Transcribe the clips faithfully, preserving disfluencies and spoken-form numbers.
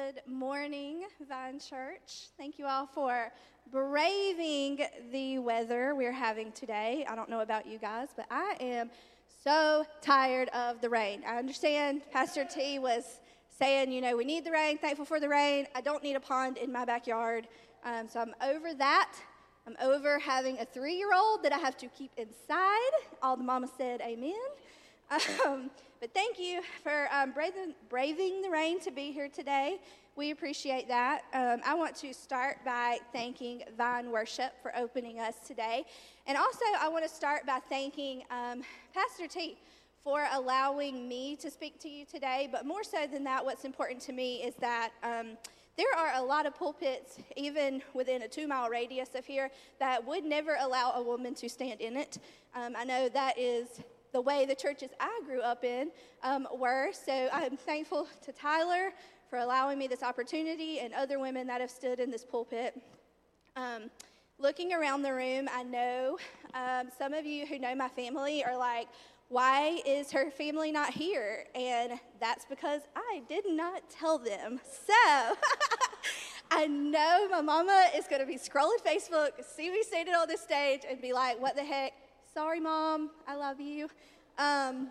Good morning, Vine Church. Thank you all for braving the weather we're having today. I don't know about you guys, but I am so tired of the rain. I understand Pastor T was saying, you know, we need the rain, thankful for the rain. I don't need a pond in my backyard. Um, so I'm over that. I'm over having a three-year-old that I have to keep inside. All the mamas said amen. Um, but thank you for um, braving, braving the rain to be here today. We appreciate that. Um, I want to start by thanking Vine Worship for opening us today. And also, I want to start by thanking um, Pastor T for allowing me to speak to you today. But more so than that, what's important to me is that um, there are a lot of pulpits, even within a two-mile radius of here, that would never allow a woman to stand in it. Um, I know that is the way the churches I grew up in um, were. So I'm thankful to Tyler for allowing me this opportunity and other women that have stood in this pulpit. Um, looking around the room, I know um, some of you who know my family are like, why is her family not here? And that's because I did not tell them. So I know my mama is going to be scrolling Facebook, see me seated on this stage, and be like, what the heck? Sorry, Mom, I love you. Um,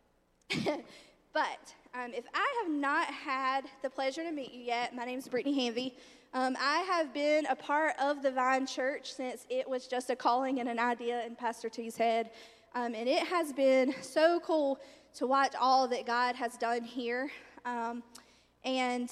but um, if I have not had the pleasure to meet you yet, my name is Brittany Hanvey. Um, I have been a part of the Vine Church since it was just a calling and an idea in Pastor T's head. Um, and it has been so cool to watch all that God has done here. Um, and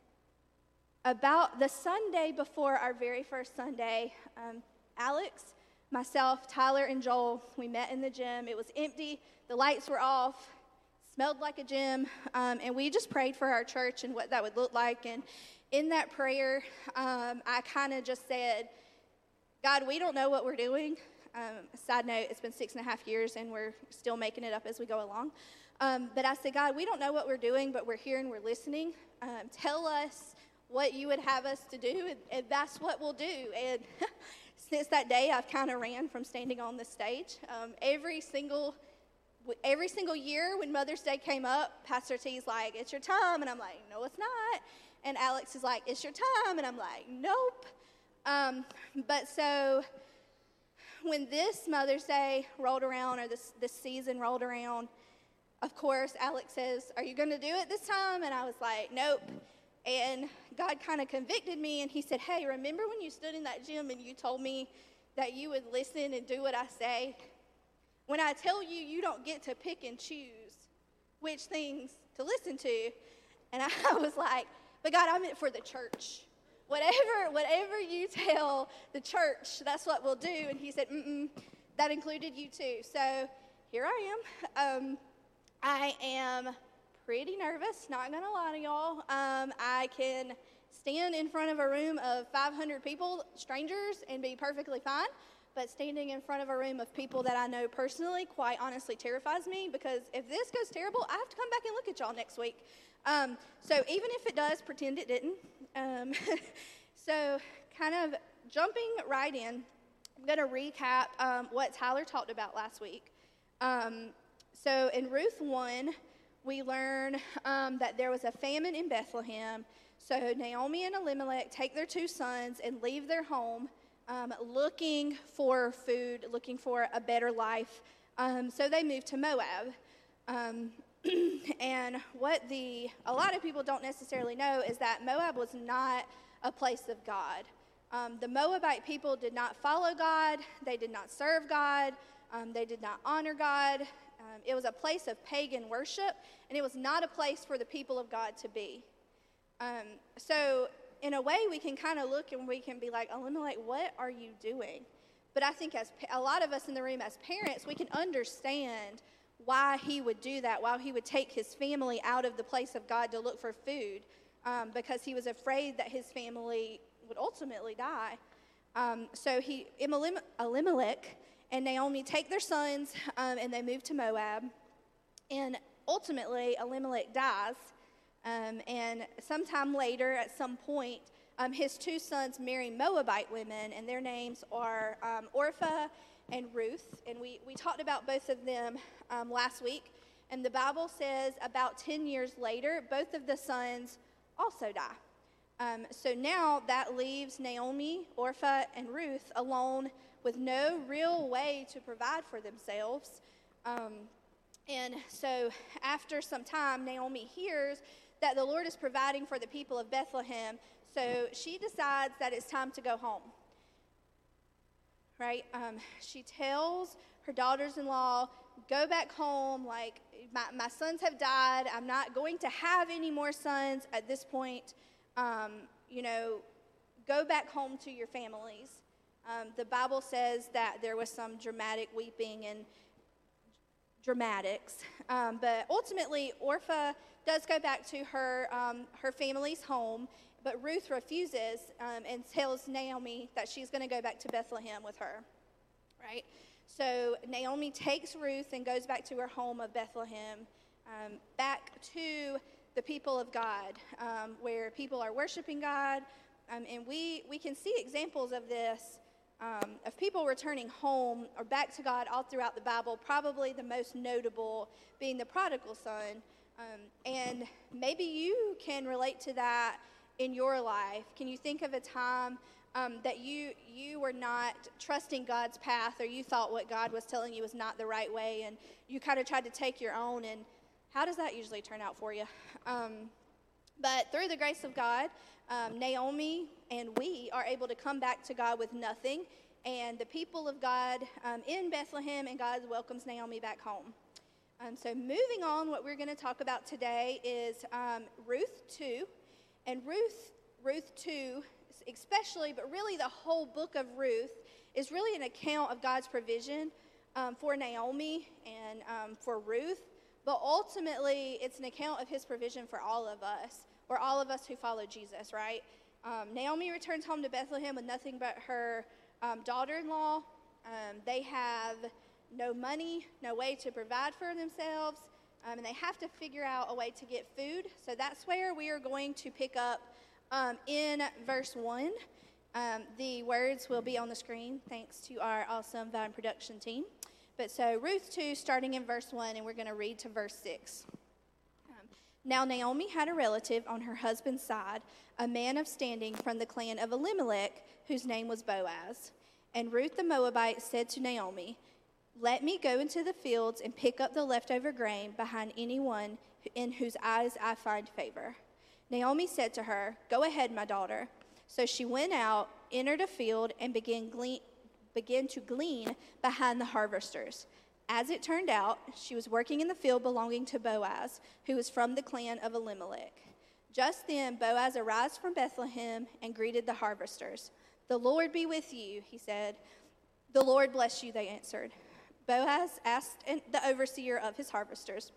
about the Sunday before our very first Sunday, um, Alex, myself, Tyler, and Joel, we met in the gym. It was empty. The lights were off. Smelled like a gym. Um, and we just prayed for our church and what that would look like. And in that prayer, um, I kind of just said, God, we don't know what we're doing. Um, side note, it's been six and a half years, and we're still making it up as we go along. Um, but I said, God, we don't know what we're doing, but we're here and we're listening. Um, tell us what you would have us to do, and, and that's what we'll do. And since that day, I've kind of ran from standing on the stage. Um, every single every single year when Mother's Day came up, Pastor T's like, it's your time. And I'm like, no, it's not. And Alex is like, it's your time. And I'm like, nope. Um, but so when this Mother's Day rolled around, or this, this season rolled around, of course, Alex says, are you going to do it this time? And I was like, nope. And God kind of convicted me, and he said, hey, remember when you stood in that gym and you told me that you would listen and do what I say? When I tell you, you don't get to pick and choose which things to listen to. And I was like, but God, I meant for the church. Whatever, whatever you tell the church, that's what we'll do. And he said, mm-mm, that included you too. So here I am. Um, I am pretty nervous, not gonna lie to y'all. Um, I can stand in front of a room of five hundred people, strangers, and be perfectly fine. But standing in front of a room of people that I know personally, quite honestly, terrifies me, because if this goes terrible, I have to come back and look at y'all next week. Um, so even if it does, pretend it didn't. Um, so kind of jumping right in, I'm going to recap um, what Tyler talked about last week. Um, so in Ruth one, we learn um, that there was a famine in Bethlehem. So Naomi and Elimelech take their two sons and leave their home, um, looking for food, looking for a better life. Um, so they move to Moab. Um, and what the a lot of people don't necessarily know is that Moab was not a place of God. Um, the Moabite people did not follow God. They did not serve God. Um, they did not honor God. Um, it was a place of pagan worship, and it was not a place for the people of God to be. Um, so in a way, we can kind of look and we can be like, Elimelech, what are you doing? But I think as a lot of us in the room as parents, we can understand why he would do that, why he would take his family out of the place of God to look for food, um, because he was afraid that his family would ultimately die. Um, so he, Elimelech and Naomi take their sons, um, and they move to Moab. And ultimately, Elimelech dies. Um, and sometime later, at some point, um, his two sons marry Moabite women, and their names are um, Orpah and Ruth. And we, we talked about both of them um, last week. And the Bible says about ten years later, both of the sons also die. Um, so now that leaves Naomi, Orpah, and Ruth alone with no real way to provide for themselves. Um, and so after some time, Naomi hears that the Lord is providing for the people of Bethlehem, so she decides that it's time to go home. Right? Um, she tells her daughters-in-law, go back home, like, my, my sons have died. I'm not going to have any more sons at this point. Um, you know, go back home to your families. Um, the Bible says that there was some dramatic weeping and dramatics. Um, but ultimately, Orpah does go back to her, um, her family's home, but Ruth refuses um, and tells Naomi that she's going to go back to Bethlehem with her, right? So Naomi takes Ruth and goes back to her home of Bethlehem, um, back to the people of God, um, where people are worshiping God. Um, and we, we can see examples of this, um, of people returning home or back to God all throughout the Bible, probably the most notable being the prodigal son. Um, and maybe you can relate to that in your life. Can you think of a time um, that you you were not trusting God's path, or you thought what God was telling you was not the right way, and you kind of tried to take your own, and how does that usually turn out for you? Um, but through the grace of God, um, Naomi and we are able to come back to God with nothing, and the people of God um, in Bethlehem, and God welcomes Naomi back home. Um, so moving on, what we're going to talk about today is um, Ruth two. And Ruth, Ruth two, especially, but really the whole book of Ruth, is really an account of God's provision um, for Naomi and um, for Ruth. But ultimately, it's an account of his provision for all of us, or all of us who follow Jesus, right? Um, Naomi returns home to Bethlehem with nothing but her um, daughter-in-law. Um, they have no money, no way to provide for themselves. Um, and they have to figure out a way to get food. So that's where we are going to pick up um, in verse one. Um, the words will be on the screen, thanks to our awesome Vine production team. But so Ruth two, starting in verse one, and we're going to read to verse six. Um, now Naomi had a relative on her husband's side, a man of standing from the clan of Elimelech, whose name was Boaz. And Ruth the Moabite said to Naomi, let me go into the fields and pick up the leftover grain behind anyone in whose eyes I find favor. Naomi said to her, go ahead, my daughter. So she went out, entered a field, and began, glean, began to glean behind the harvesters. As it turned out, she was working in the field belonging to Boaz, who was from the clan of Elimelech. Just then Boaz arose from Bethlehem and greeted the harvesters. The Lord be with you, he said. The Lord bless you, they answered. Boaz asked the overseer of his harvesters,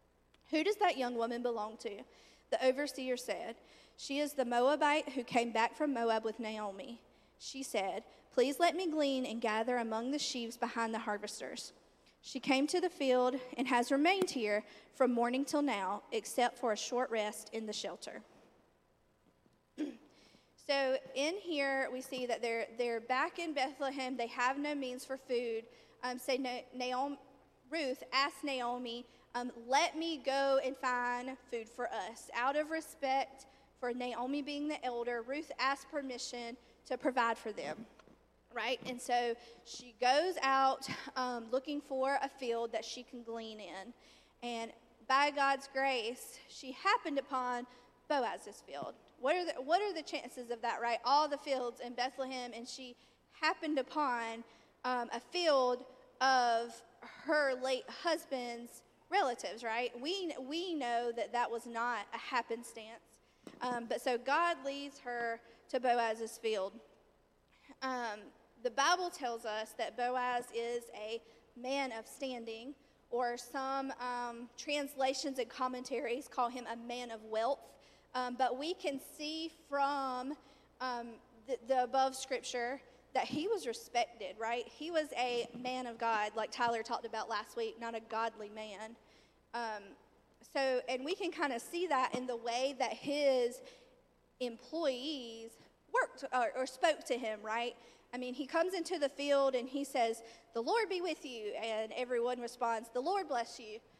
who does that young woman belong to? The overseer said, she is the Moabite who came back from Moab with Naomi. She said, please let me glean and gather among the sheaves behind the harvesters. She came to the field and has remained here from morning till now, except for a short rest in the shelter. So in here, we see that they're, they're back in Bethlehem. They have no means for food. Um, say Naomi, Ruth asked Naomi, um, let me go and find food for us. Out of respect for Naomi being the elder, Ruth asked permission to provide for them, right? And so she goes out um, looking for a field that she can glean in. And by God's grace, she happened upon Boaz's field. What are the, what are the chances of that, right? All the fields in Bethlehem, and she happened upon Um, a field of her late husband's relatives, right? We we know that that was not a happenstance. Um, but so God leads her to Boaz's field. Um, the Bible tells us that Boaz is a man of standing, or some um, translations and commentaries call him a man of wealth. Um, but we can see from um, the, the above scripture that he was respected, right? He was a man of God, like Tyler talked about last week, not a godly man. Um, so, and we can kind of see that in the way that his employees worked or, or spoke to him, right? I mean, he comes into the field and he says, the Lord be with you. And everyone responds, the Lord bless you.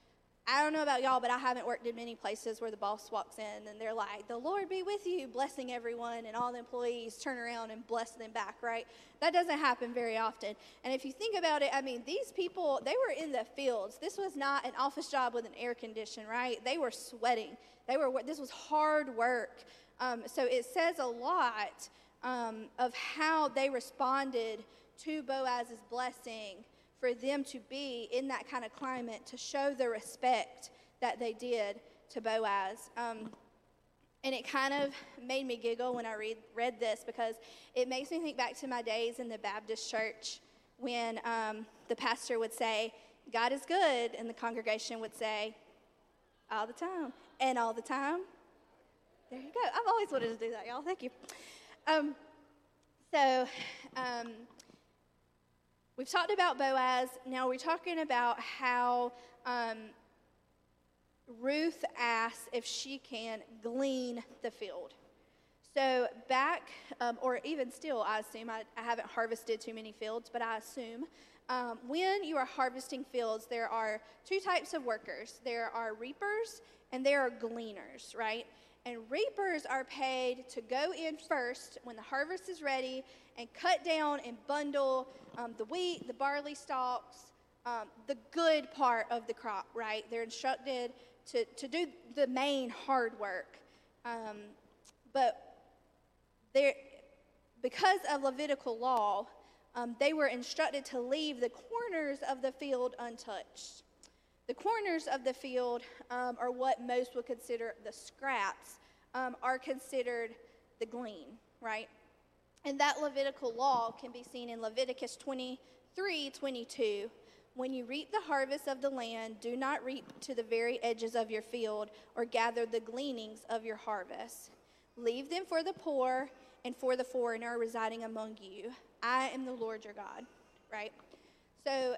I don't know about y'all, but I haven't worked in many places where the boss walks in and they're like, the Lord be with you, blessing everyone, and all the employees turn around and bless them back, right? That doesn't happen very often. And if you think about it, I mean, these people, they were in the fields. This was not an office job with an air condition, right? They were sweating. They were. This was hard work. Um, so it says a lot um, of how they responded to Boaz's blessing, for them to be in that kind of climate, to show the respect that they did to Boaz. Um, and it kind of made me giggle when I read, read this, because it makes me think back to my days in the Baptist church when um, the pastor would say, God is good, and the congregation would say, all the time. And all the time. There you go. I've always wanted to do that, y'all. Thank you. Um, so... Um, We've talked about Boaz. Now we're talking about how um, Ruth asks if she can glean the field. So back, um, or even still, I assume, I, I haven't harvested too many fields, but I assume um, when you are harvesting fields, there are two types of workers. There are reapers and there are gleaners, right? And reapers are paid to go in first when the harvest is ready and cut down and bundle um, the wheat, the barley stalks, um, the good part of the crop, right? They're instructed to, to do the main hard work. Um, but they're, because of Levitical law, um, they were instructed to leave the corners of the field untouched. The corners of the field um, are what most would consider the scraps, um, are considered the glean, right? And that Levitical law can be seen in Leviticus twenty-three twenty-two. When you reap the harvest of the land, do not reap to the very edges of your field or gather the gleanings of your harvest. Leave them for the poor and for the foreigner residing among you. I am the Lord your God, right? So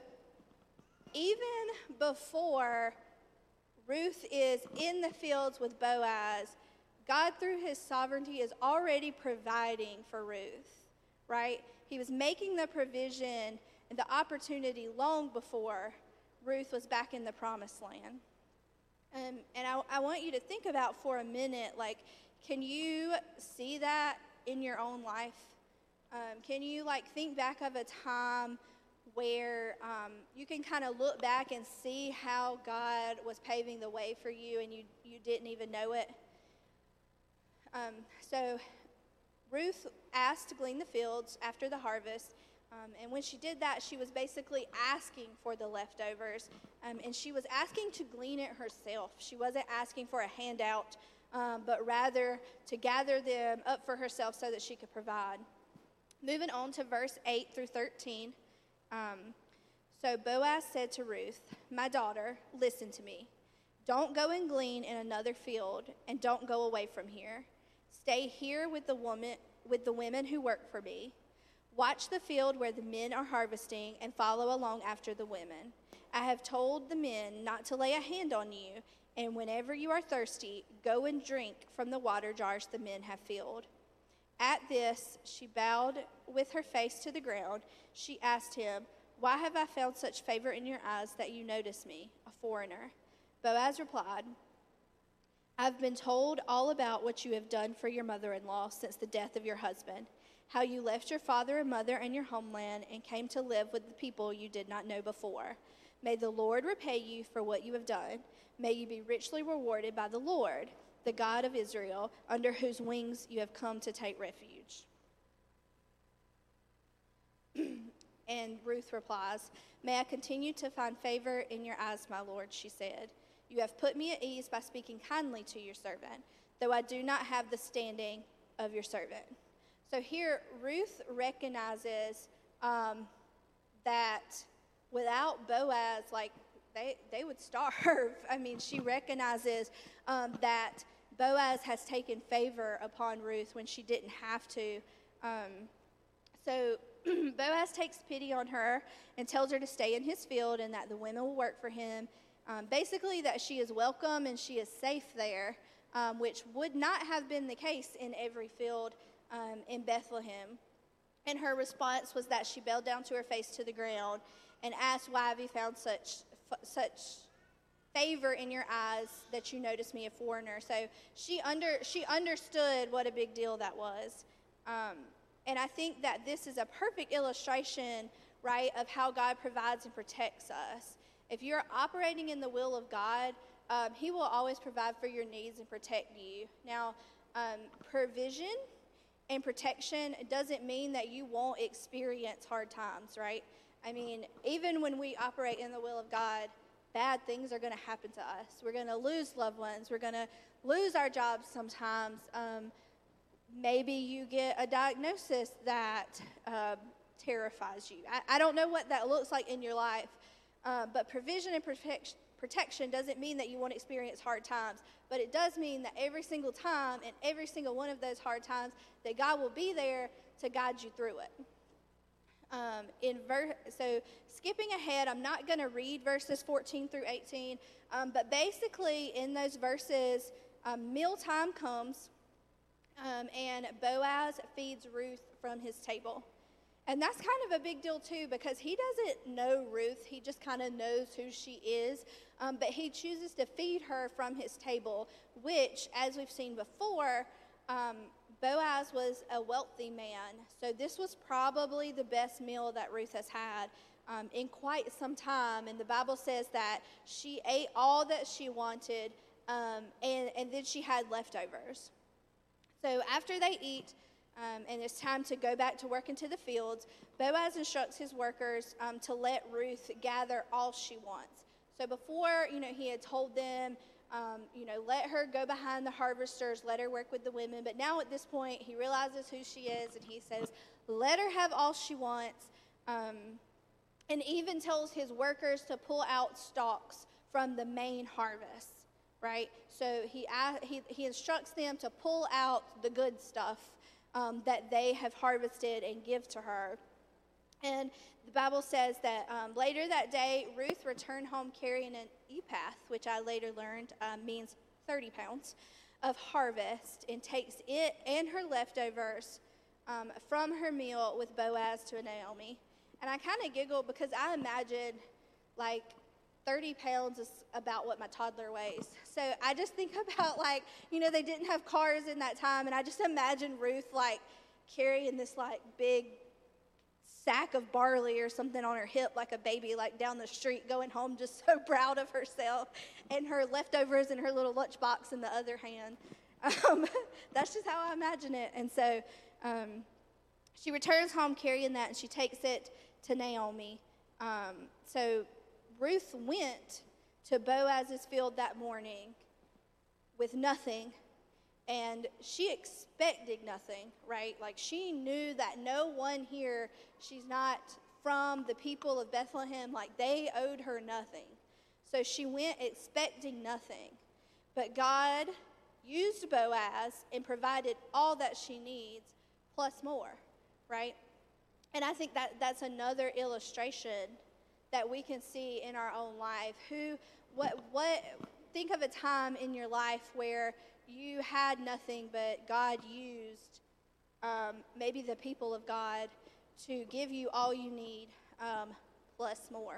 even before Ruth is in the fields with Boaz, God, through his sovereignty, is already providing for Ruth, right? He was making the provision and the opportunity long before Ruth was back in the promised land. Um, and I, I want you to think about for a minute, like, can you see that in your own life? Um, can you, like, think back of a time where um, you can kind of look back and see how God was paving the way for you and you, you didn't even know it? Um, so Ruth asked to glean the fields after the harvest, um, and when she did that, she was basically asking for the leftovers, um, and she was asking to glean it herself. She wasn't asking for a handout, um, but rather to gather them up for herself so that she could provide. Moving on to verse eight through thirteen. Um, so Boaz said to Ruth, my daughter, listen to me. Don't go and glean in another field, and don't go away from here. Stay here with the woman, with the women who work for me. Watch the field where the men are harvesting and follow along after the women. I have told the men not to lay a hand on you, and whenever you are thirsty, go and drink from the water jars the men have filled. At this, she bowed with her face to the ground. She asked him, why have I found such favor in your eyes that you notice me, a foreigner? Boaz replied, I've been told all about what you have done for your mother-in-law since the death of your husband, how you left your father and mother and your homeland and came to live with the people you did not know before. May the Lord repay you for what you have done. May you be richly rewarded by the Lord, the God of Israel, under whose wings you have come to take refuge. And Ruth replies, may I continue to find favor in your eyes, my Lord, she said. You have put me at ease by speaking kindly to your servant, though I do not have the standing of your servant. So here, Ruth recognizes um, that without Boaz, like, they, they would starve. I mean, she recognizes um, that Boaz has taken favor upon Ruth when she didn't have to. Um, so Boaz takes pity on her and tells her to stay in his field and that the women will work for him. Um, basically, that she is welcome and she is safe there, um, which would not have been the case in every field um, in Bethlehem. And her response was that she bowed down to her face to the ground and asked, why have you found such, such favor in your eyes that you notice me a foreigner. So she under she understood what a big deal that was. Um, and I think that this is a perfect illustration, right, of how God provides and protects us. If you're operating in the will of God, um, he will always provide for your needs and protect you. Now, um, provision and protection doesn't mean that you won't experience hard times, right? I mean, even when we operate in the will of God, bad things are going to happen to us. We're going to lose loved ones. We're going to lose our jobs sometimes. Um, maybe you get a diagnosis that uh, terrifies you. I, I don't know what that looks like in your life, uh, but provision and protection protection doesn't mean that you won't experience hard times, but it does mean that every single time and every single one of those hard times that God will be there to guide you through it. Um, in ver- so skipping ahead, I'm not going to read verses fourteen through eighteen, um, but basically in those verses, um, mealtime comes, um, and Boaz feeds Ruth from his table. And that's kind of a big deal too, because he doesn't know Ruth. He just kind of knows who she is, um, but he chooses to feed her from his table, which, as we've seen before, um, Boaz was a wealthy man, so this was probably the best meal that Ruth has had um, in quite some time. And the Bible says that she ate all that she wanted, um, and, and then she had leftovers. So after they eat, um, and it's time to go back to work into the fields, Boaz instructs his workers um, to let Ruth gather all she wants. So before, you know, he had told them, Um, you know, let her go behind the harvesters, let her work with the women. But now at this point, he realizes who she is, and he says, let her have all she wants, um, and even tells his workers to pull out stalks from the main harvest, right? So he, he, he instructs them to pull out the good stuff um, that they have harvested and give to her. And the Bible says that um, later that day, Ruth returned home carrying an ephah, which I later learned um, means thirty pounds, of harvest, and takes it and her leftovers um, from her meal with Boaz to Naomi. And I kind of giggle because I imagine like thirty pounds is about what my toddler weighs. So I just think about, like, you know, they didn't have cars in that time, and I just imagine Ruth like carrying this like big sack of barley or something on her hip like a baby, like down the street, going home just so proud of herself, and her leftovers in her little lunchbox in the other hand. Um, that's just how I imagine it. And so um, she returns home carrying that, and she takes it to Naomi. Um, so Ruth went to Boaz's field that morning with nothing, and she expected nothing, right? Like, she knew that no one here, she's not from the people of Bethlehem, like they owed her nothing. So she went expecting nothing. But God used Boaz and provided all that she needs, plus more, right? And I think that that's another illustration that we can see in our own life. Who, what, what, think of a time in your life where you had nothing, but God used um, maybe the people of God to give you all you need, um, plus more.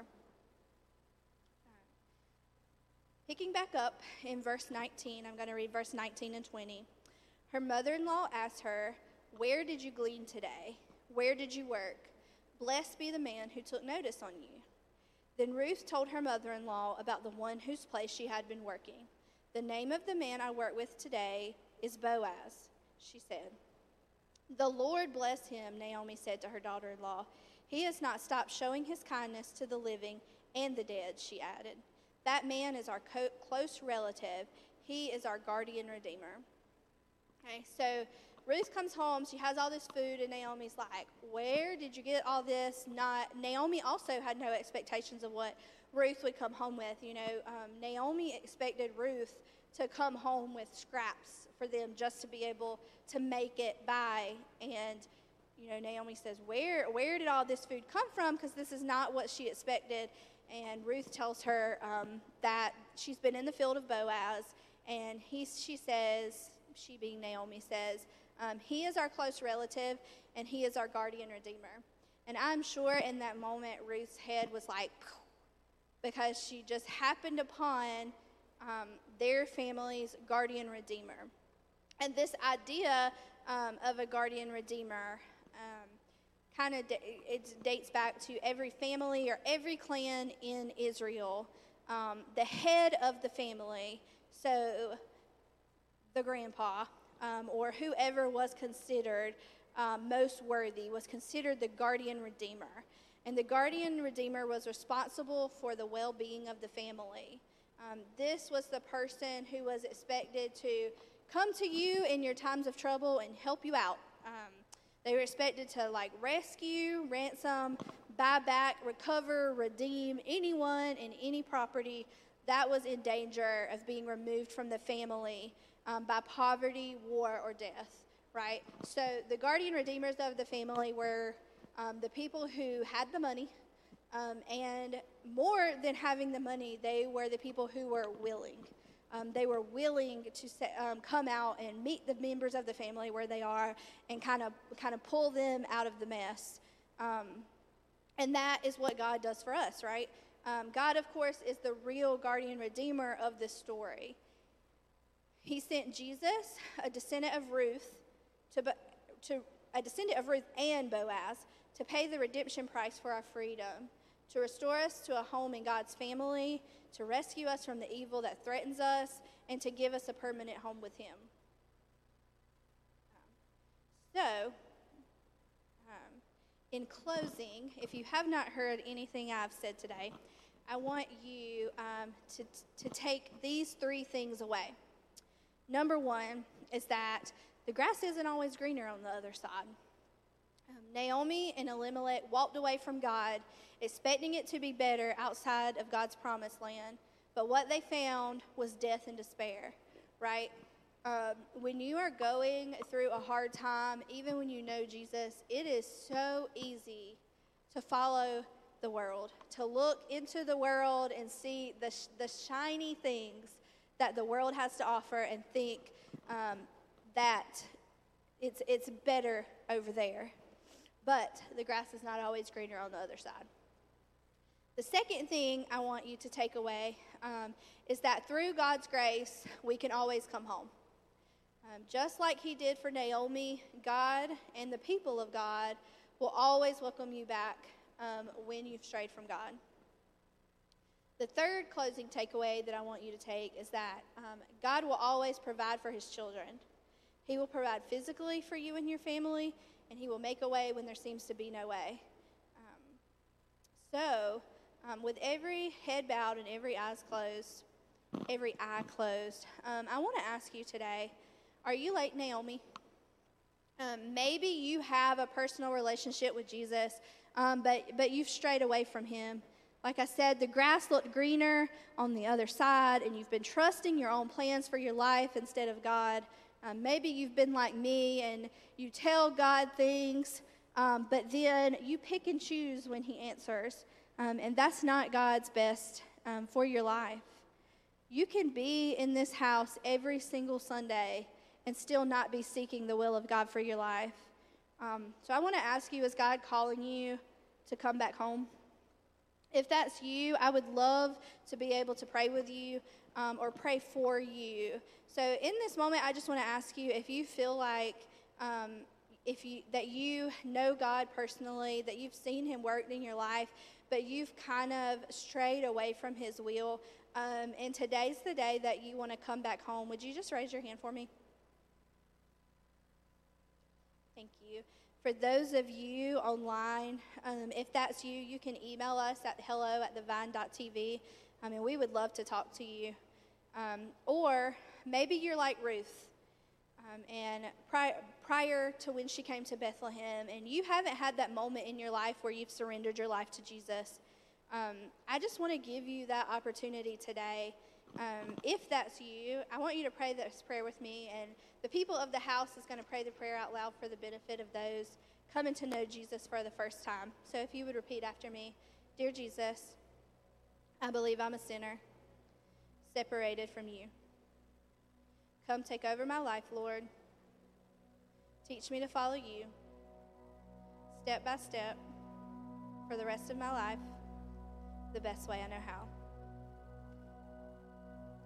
Picking back up in verse nineteen, I'm going to read verse nineteen and twenty. Her mother-in-law asked her, "Where did you glean today? Where did you work? Blessed be the man who took notice on you." Then Ruth told her mother-in-law about the one whose place she had been working. "The name of the man I work with today is Boaz," she said. "The Lord bless him," Naomi said to her daughter-in-law. "He has not stopped showing his kindness to the living and the dead," she added. "That man is our co- close relative. He is our guardian redeemer." Okay, so Ruth comes home. She has all this food, and Naomi's like, "Where did you get all this?" Not Naomi also had no expectations of what Ruth would come home with. You know, um, Naomi expected Ruth to come home with scraps for them just to be able to make it by. And, you know, Naomi says, where where did all this food come from? Because this is not what she expected. And Ruth tells her um, that she's been in the field of Boaz, and he, she says, she being Naomi says, um, he is our close relative, and he is our guardian redeemer. And I'm sure in that moment, Ruth's head was like, because she just happened upon um, their family's guardian redeemer. And this idea um, of a guardian redeemer um, kind of da- it dates back to every family or every clan in Israel. Um, the head of the family, so the grandpa um, or whoever was considered um, most worthy, was considered the guardian redeemer. And the guardian redeemer was responsible for the well-being of the family. Um, this was the person who was expected to come to you in your times of trouble and help you out. Um, they were expected to like rescue, ransom, buy back, recover, redeem anyone and any property that was in danger of being removed from the family um, by poverty, war, or death, right? So the guardian redeemers of the family were um, the people who had the money, um, and more than having the money, they were the people who were willing. Um, they were willing to say, um, come out and meet the members of the family where they are and kind of kind of pull them out of the mess. Um, and that is what God does for us, right? Um, God, of course, is the real guardian redeemer of this story. He sent Jesus, a descendant of Ruth, to, to a descendant of Ruth and Boaz, to pay the redemption price for our freedom, to restore us to a home in God's family, to rescue us from the evil that threatens us, and to give us a permanent home with Him. Um, so, um, in closing, if you have not heard anything I've said today, I want you um, to, to take these three things away. Number one is that the grass isn't always greener on the other side. Um, Naomi and Elimelech walked away from God, expecting it to be better outside of God's promised land. But what they found was death and despair, right? Um, when you are going through a hard time, even when you know Jesus, it is so easy to follow the world, to look into the world and see the, sh- the shiny things that the world has to offer and think um, that it's, it's better over there. But the grass is not always greener on the other side. The second thing I want you to take away um, is that through God's grace, we can always come home. Um, just like He did for Naomi, God and the people of God will always welcome you back um, when you've strayed from God. The third closing takeaway that I want you to take is that um, God will always provide for His children. He will provide physically for you and your family, and He will make a way when there seems to be no way. Um, so, um, with every head bowed and every eyes closed, every eye closed, um, I want to ask you today, are you like Naomi? Um, maybe you have a personal relationship with Jesus, um, but, but you've strayed away from Him. Like I said, the grass looked greener on the other side, and you've been trusting your own plans for your life instead of God. Um, maybe you've been like me, and you tell God things, um, but then you pick and choose when He answers, um, and that's not God's best um, for your life. You can be in this house every single Sunday and still not be seeking the will of God for your life. Um, so I want to ask you, is God calling you to come back home? If that's you, I would love to be able to pray with you um, or pray for you. So in this moment, I just want to ask you if you feel like um, if you that you know God personally, that you've seen Him work in your life, but you've kind of strayed away from His will, um, and today's the day that you want to come back home. Would you just raise your hand for me? Thank you. For those of you online, um, if that's you, you can email us at hello at the vine dot t v. I mean, we would love to talk to you. Um, or maybe you're like Ruth, um, and pri- prior to when she came to Bethlehem, and you haven't had that moment in your life where you've surrendered your life to Jesus. Um, I just want to give you that opportunity today. Um, if that's you, I want you to pray this prayer with me, and the people of the house is going to pray the prayer out loud for the benefit of those coming to know Jesus for the first time. So if you would repeat after me. Dear Jesus, I believe I'm a sinner, separated from you. Come take over my life, Lord. Teach me to follow you, step by step, for the rest of my life, the best way I know how.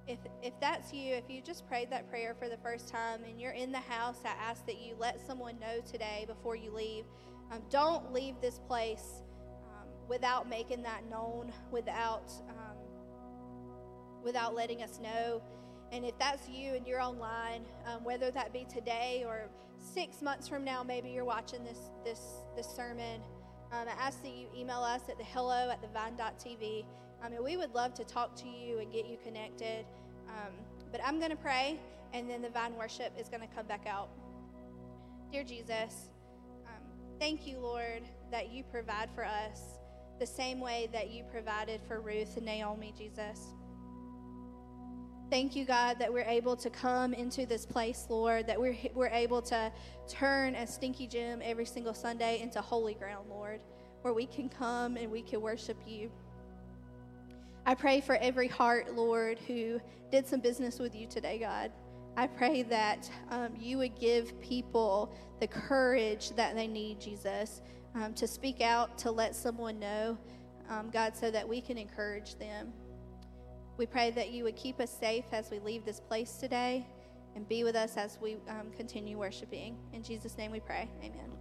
if if that's you, if you just prayed that prayer for the first time and you're in the house, I ask that you let someone know today before you leave. Um, don't leave this place um, without making that known, without um, without letting us know. And if that's you and you're online, um, whether that be today or six months from now, maybe you're watching this this this sermon, um, I ask that you email us at the hello at the vine dot t v. Um, and we would love to talk to you and get you connected. Um, but I'm going to pray, and then the Vine worship is going to come back out. Dear Jesus, um, thank you, Lord, that you provide for us the same way that you provided for Ruth and Naomi, Jesus. Thank you, God, that we're able to come into this place, Lord, that we're, we're able to turn a Stinky Gym every single Sunday into holy ground, Lord, where we can come and we can worship you. I pray for every heart, Lord, who did some business with you today, God. I pray that um, you would give people the courage that they need, Jesus, um, to speak out, to let someone know, um, God, so that we can encourage them. We pray that you would keep us safe as we leave this place today and be with us as we um, continue worshiping. In Jesus' name we pray. Amen.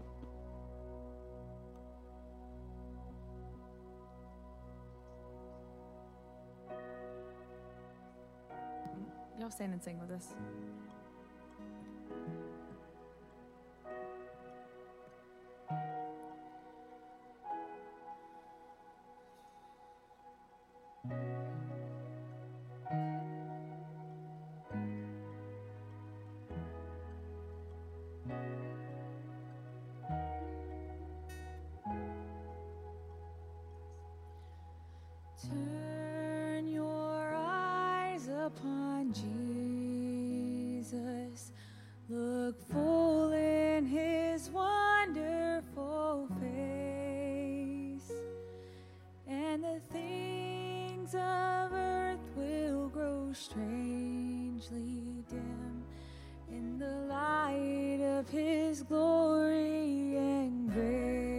Y'all stand and sing with us. Turn your eyes upon Jesus. Look full in his wonderful face, and the things of earth will grow strangely dim in the light of his glory and grace.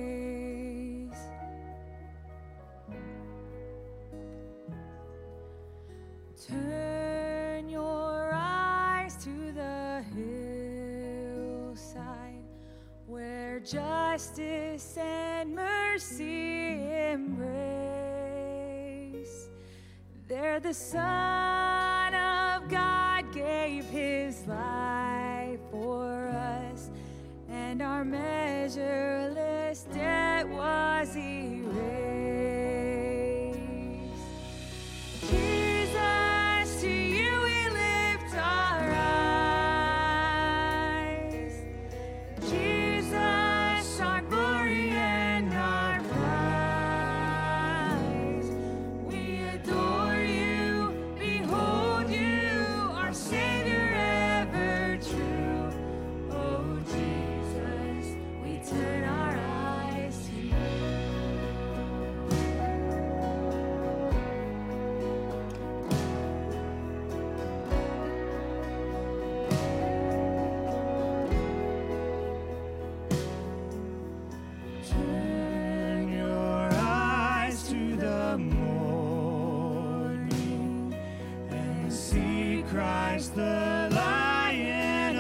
Turn your eyes to the hillside where justice and mercy embrace. There the Son of God gave his life for us, and our measureless debt was erased. Jesus, to you we lift our eyes. Jesus, our glory and our prize. We adore you, behold you, our Savior ever true. Oh Jesus, we turn our eyes to you. Turn your eyes to the morning and see Christ the Lion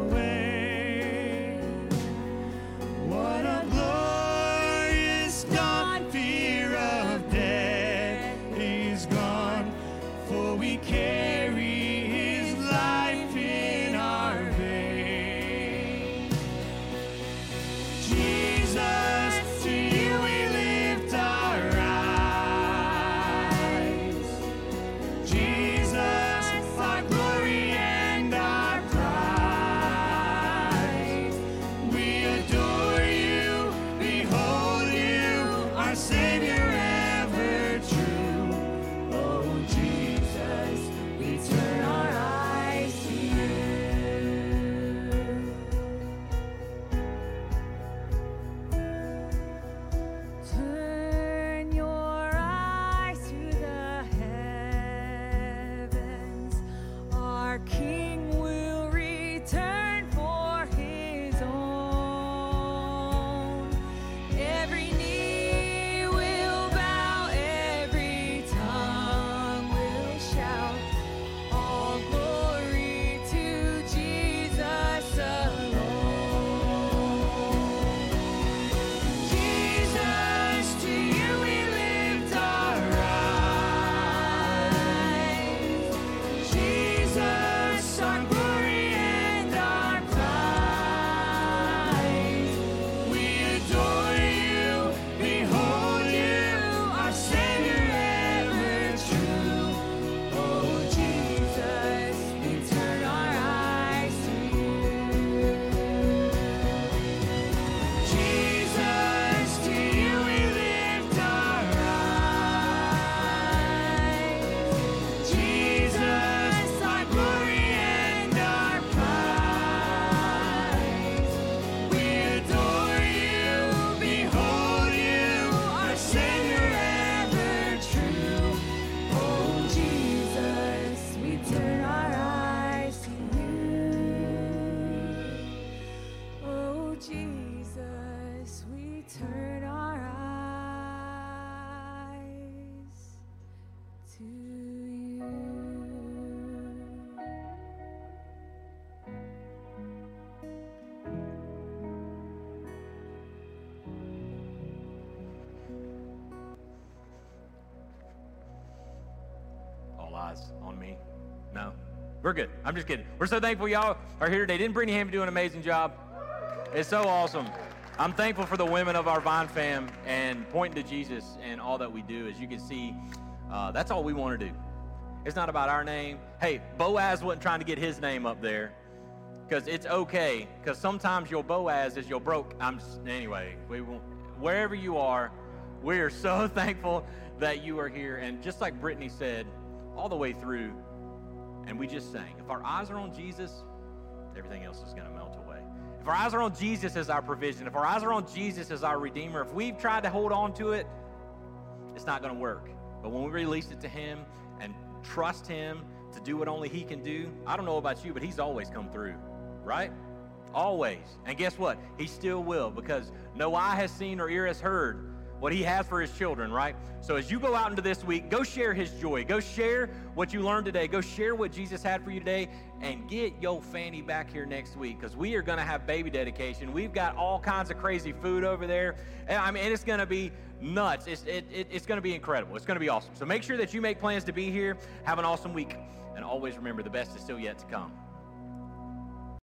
away. What a glorious dawn! Fear of death is gone, for we carry his life in our veins. Jesus, to you we lift our eyes. Jesus, our glory and Jesus, we turn our eyes to you. All eyes on me? No? We're good. I'm just kidding. We're so thankful y'all are here today. Didn't Brittany Hammond do an amazing job? It's so awesome. I'm thankful for the women of our Vine fam and pointing to Jesus and all that we do. As you can see, uh, that's all we want to do. It's not about our name. Hey, Boaz wasn't trying to get his name up there because it's okay, because sometimes your Boaz is your broke. I'm just, anyway, we won't, wherever you are, we are so thankful that you are here. And just like Brittany said, all the way through, and we just sang, if our eyes are on Jesus, everything else is going to melt away. If our eyes are on Jesus as our provision, if our eyes are on Jesus as our Redeemer, if we've tried to hold on to it, it's not going to work. But when we release it to Him and trust Him to do what only He can do, I don't know about you, but He's always come through, right? Always. And guess what? He still will, because no eye has seen or ear has heard what He has for His children, right? So as you go out into this week, go share His joy. Go share what you learned today. Go share what Jesus had for you today, and get your Fanny back here next week, because we are going to have baby dedication. We've got all kinds of crazy food over there. And I mean, it's going to be nuts. It's, it, it, it's going to be incredible. It's going to be awesome. So make sure that you make plans to be here. Have an awesome week. And always remember, the best is still yet to come.